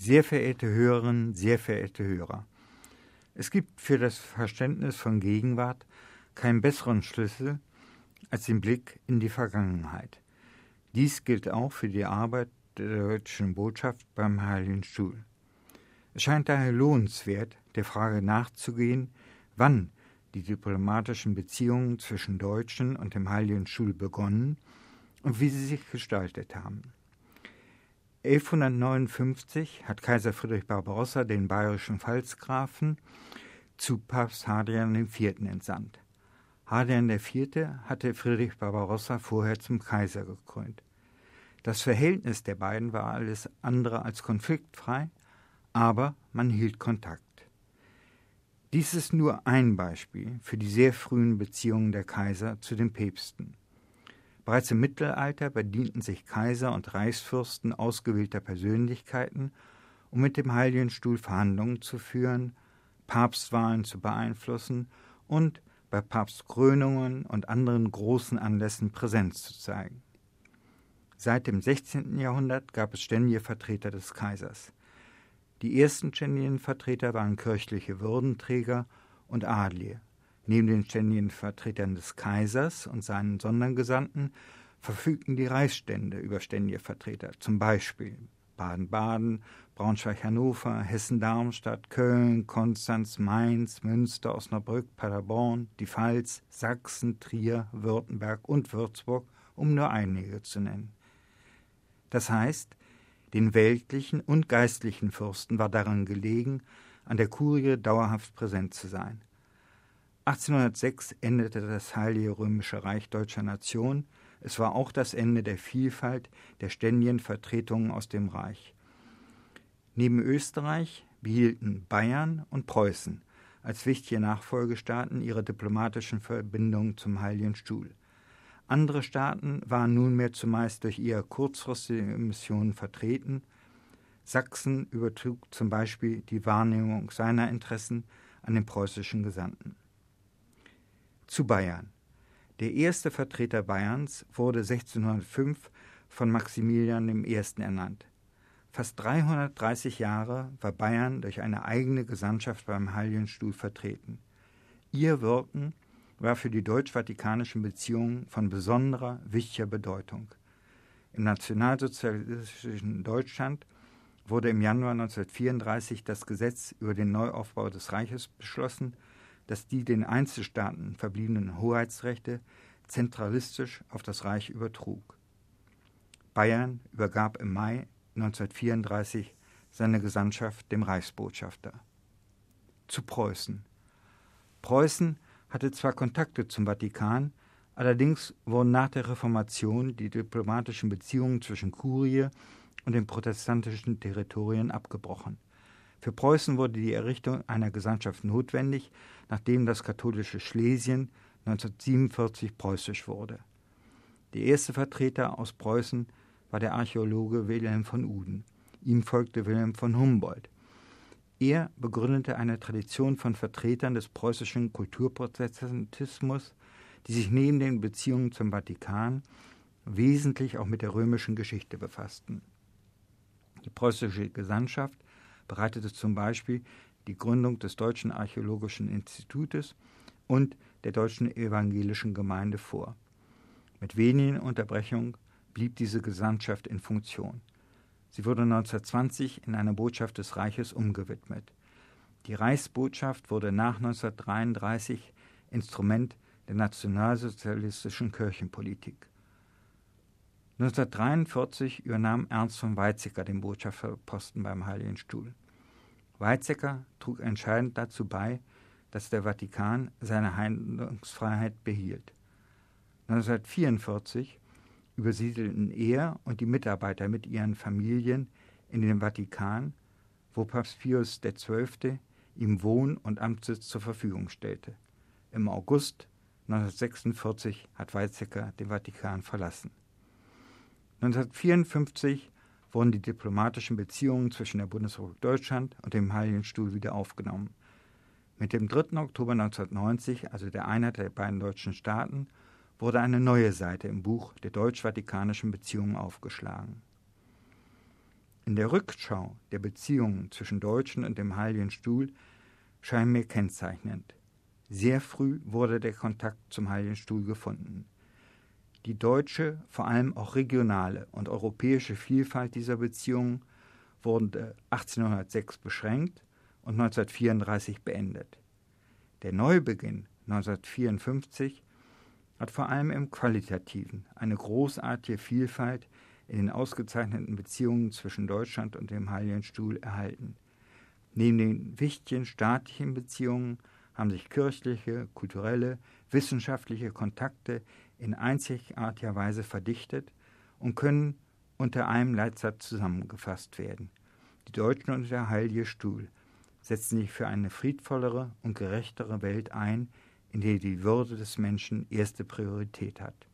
Sehr verehrte Hörerinnen, sehr verehrte Hörer, es gibt für das Verständnis von Gegenwart keinen besseren Schlüssel als den Blick in die Vergangenheit. Dies gilt auch für die Arbeit der Deutschen Botschaft beim Heiligen Stuhl. Es scheint daher lohnenswert, der Frage nachzugehen, wann die diplomatischen Beziehungen zwischen Deutschen und dem Heiligen Stuhl begonnen und wie sie sich gestaltet haben. 1159 hat Kaiser Friedrich Barbarossa den bayerischen Pfalzgrafen zu Papst Hadrian IV. Entsandt. Hadrian IV. Hatte Friedrich Barbarossa vorher zum Kaiser gekrönt. Das Verhältnis der beiden war alles andere als konfliktfrei, aber man hielt Kontakt. Dies ist nur ein Beispiel für die sehr frühen Beziehungen der Kaiser zu den Päpsten. Bereits im Mittelalter bedienten sich Kaiser und Reichsfürsten ausgewählter Persönlichkeiten, um mit dem Heiligen Stuhl Verhandlungen zu führen, Papstwahlen zu beeinflussen und bei Papstkrönungen und anderen großen Anlässen Präsenz zu zeigen. Seit dem 16. Jahrhundert gab es ständige Vertreter des Kaisers. Die ersten ständigen Vertreter waren kirchliche Würdenträger und Adlige. Neben den ständigen Vertretern des Kaisers und seinen Sondergesandten verfügten die Reichsstände über ständige Vertreter, zum Beispiel Baden-Baden, Braunschweig-Hannover, Hessen-Darmstadt, Köln, Konstanz, Mainz, Münster, Osnabrück, Paderborn, die Pfalz, Sachsen, Trier, Württemberg und Würzburg, um nur einige zu nennen. Das heißt, den weltlichen und geistlichen Fürsten war daran gelegen, an der Kurie dauerhaft präsent zu sein. 1806 endete das Heilige Römische Reich deutscher Nation. Es war auch das Ende der Vielfalt der ständigen Vertretungen aus dem Reich. Neben Österreich behielten Bayern und Preußen als wichtige Nachfolgestaaten ihre diplomatischen Verbindungen zum Heiligen Stuhl. Andere Staaten waren nunmehr zumeist durch eher kurzfristige Missionen vertreten. Sachsen übertrug zum Beispiel die Wahrnehmung seiner Interessen an den preußischen Gesandten. Zu Bayern. Der erste Vertreter Bayerns wurde 1605 von Maximilian I. ernannt. Fast 330 Jahre war Bayern durch eine eigene Gesandtschaft beim Heiligen Stuhl vertreten. Ihr Wirken war für die deutsch-vatikanischen Beziehungen von besonderer, wichtiger Bedeutung. Im nationalsozialistischen Deutschland wurde im Januar 1934 das Gesetz über den Neuaufbau des Reiches beschlossen, das die den Einzelstaaten verbliebenen Hoheitsrechte zentralistisch auf das Reich übertrug. Bayern übergab im Mai 1934 seine Gesandtschaft dem Reichsbotschafter. Zu Preußen. Preußen hatte zwar Kontakte zum Vatikan, allerdings wurden nach der Reformation die diplomatischen Beziehungen zwischen Kurie und den protestantischen Territorien abgebrochen. Für Preußen wurde die Errichtung einer Gesandtschaft notwendig, nachdem das katholische Schlesien 1947 preußisch wurde. Der erste Vertreter aus Preußen war der Archäologe Wilhelm von Uden. Ihm folgte Wilhelm von Humboldt. Er begründete eine Tradition von Vertretern des preußischen Kulturprotestantismus, die sich neben den Beziehungen zum Vatikan wesentlich auch mit der römischen Geschichte befassten. Die preußische Gesandtschaft bereitete zum Beispiel die Gründung des Deutschen Archäologischen Institutes und der Deutschen Evangelischen Gemeinde vor. Mit wenigen Unterbrechungen blieb diese Gesandtschaft in Funktion. Sie wurde 1920 in eine Botschaft des Reiches umgewidmet. Die Reichsbotschaft wurde nach 1933 Instrument der nationalsozialistischen Kirchenpolitik. 1943 übernahm Ernst von Weizsäcker den Botschafterposten beim Heiligen Stuhl. Weizsäcker trug entscheidend dazu bei, dass der Vatikan seine Handlungsfreiheit behielt. 1944 übersiedelten er und die Mitarbeiter mit ihren Familien in den Vatikan, wo Papst Pius XII. Ihm Wohn- und Amtssitz zur Verfügung stellte. Im August 1946 hat Weizsäcker den Vatikan verlassen. 1954 wurden die diplomatischen Beziehungen zwischen der Bundesrepublik Deutschland und dem Heiligen Stuhl wieder aufgenommen. Mit dem 3. Oktober 1990, also der Einheit der beiden deutschen Staaten, wurde eine neue Seite im Buch der deutsch-vatikanischen Beziehungen aufgeschlagen. In der Rückschau der Beziehungen zwischen Deutschen und dem Heiligen Stuhl scheinen mir kennzeichnend. Sehr früh wurde der Kontakt zum Heiligen Stuhl gefunden. Die deutsche, vor allem auch regionale und europäische Vielfalt dieser Beziehungen wurde 1806 beschränkt und 1934 beendet. Der Neubeginn 1954 hat vor allem im Qualitativen eine großartige Vielfalt in den ausgezeichneten Beziehungen zwischen Deutschland und dem Heiligen Stuhl erhalten. Neben den wichtigen staatlichen Beziehungen haben sich kirchliche, kulturelle, wissenschaftliche Kontakte in einzigartiger Weise verdichtet und können unter einem Leitsatz zusammengefasst werden. Die Deutschen und der Heilige Stuhl setzen sich für eine friedvollere und gerechtere Welt ein, in der die Würde des Menschen erste Priorität hat.